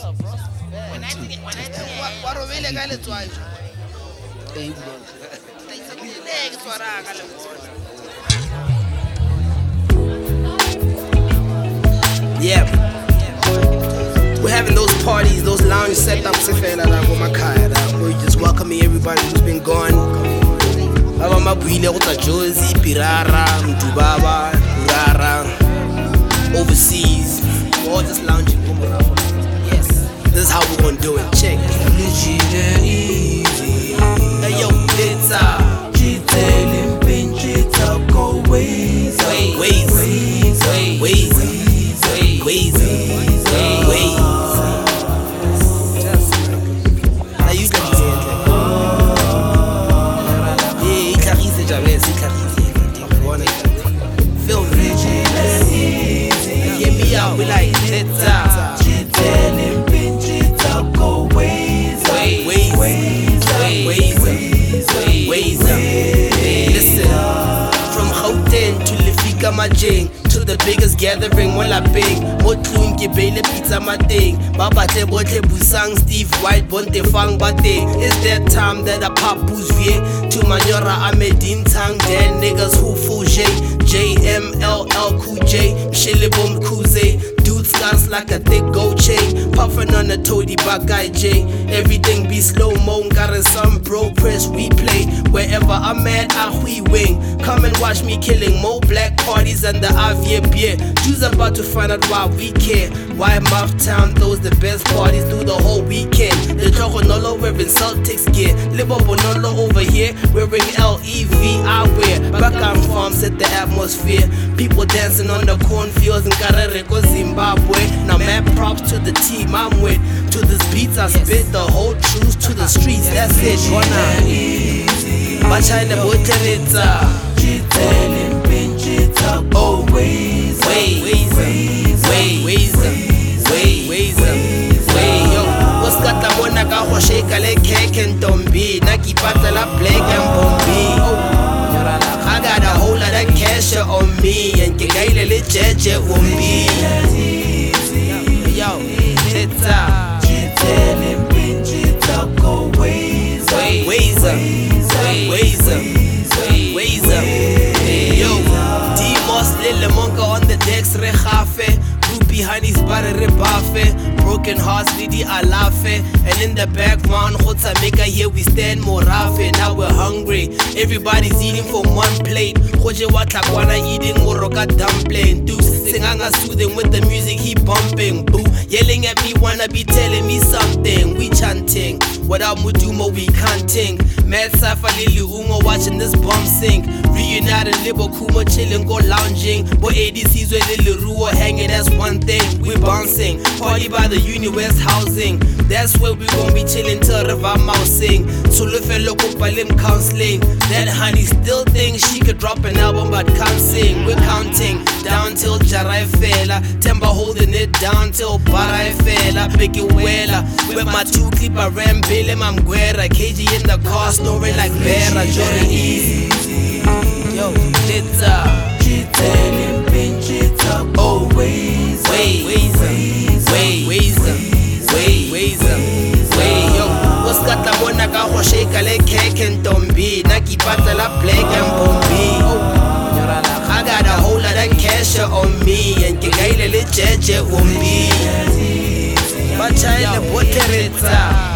wa robele ka letswai yeah, we're having those parties, those lounge setups where we just welcoming everybody who's been gone. Baba Mabuile, Rota Josie, Pirara, Mtubaba, Urara, overseas, we're all just lounging. Yes, this is how we're gonna do it. Check. Hey yo, Litza. Hear me out, we like Litza. Listen, from Gauteng to Lefika Majeng to the biggest gathering when I bang Motlung ke bele pizza mateng ba batle botle busang Steve White bonte fang bateng. It's that time that I pop booze vie to Manyora Amedin Tang Dan niggas who full J JMLL Cool J Shillibom Kuze dude scars like a thick gold chain puffin' on a toady back guy J. Everything be slow mo, got some bro press replay. Wherever I'm at, I wing. Come and watch me killing more black parties and the Avia beer. Jews about to find out why we care. Why Town throws the best parties through the whole weekend. The Choconolo wearing Celtics gear. Libobonolo over here wearing LEV eyewear. Background farm set the atmosphere. People dancing on the cornfields in Karareko, Zimbabwe. Now mad props to the team I'm with. To this beats I spit the whole truth to the streets. That's it. Bachina Botelitza. Always yo, what's got the one I got to shake a leg cake and tombi. Naki pata la black and bombi. I got a whole lot of cash on me and get a little jeje on me. Yo, it's yo, D-Moss, Lil Monka on the decks, Rehafe. Groupie honeys, bare rebafe. Broken hearts, Lidi alafe. And in the back, man, Khotsa Meka, here we stand, Morafe. Now we're hungry, everybody's eating from one plate. Khoje Watlakwana eating Moroka dumpling. Dukes singanga soothing with the music he bumping. Boo, yelling at me, wanna be telling me something. We chanting, without Mudumo we canting. Mad Safa Lili Ungo watching this bomb sink. Reunited Libo Kuma chilling, go lounging. Boy ADC's where Lili Ruo hanging, that's one thing. We bouncing, party by the Uni West housing. That's where we gon' be chilling till River Mousing. Tulufelo Kupalim counseling. That honey still thinks she could drop an album but can't sing. We're counting down till Jarai Fela. Temba holding it down till Barai Fela. Biggie Wela with my two clipper ram Billy Mamguera. KG in the car snoring like Vera. Jory Easy. Yo, Litza. Yo, what's got the one I got to shake a leg cake and tombi. Naki pata la black and bombi. I got a whole lot of cash on me and get a little jeje on me. Bachina Boteretza.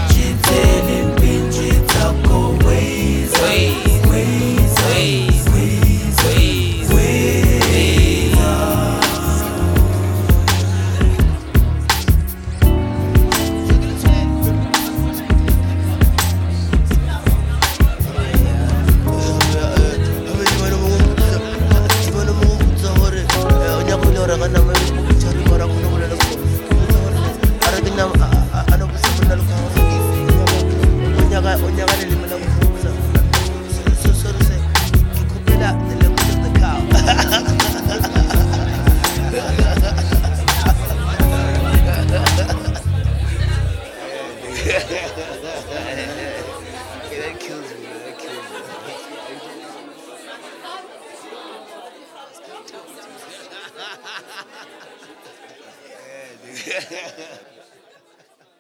That kills me. Yeah, dude.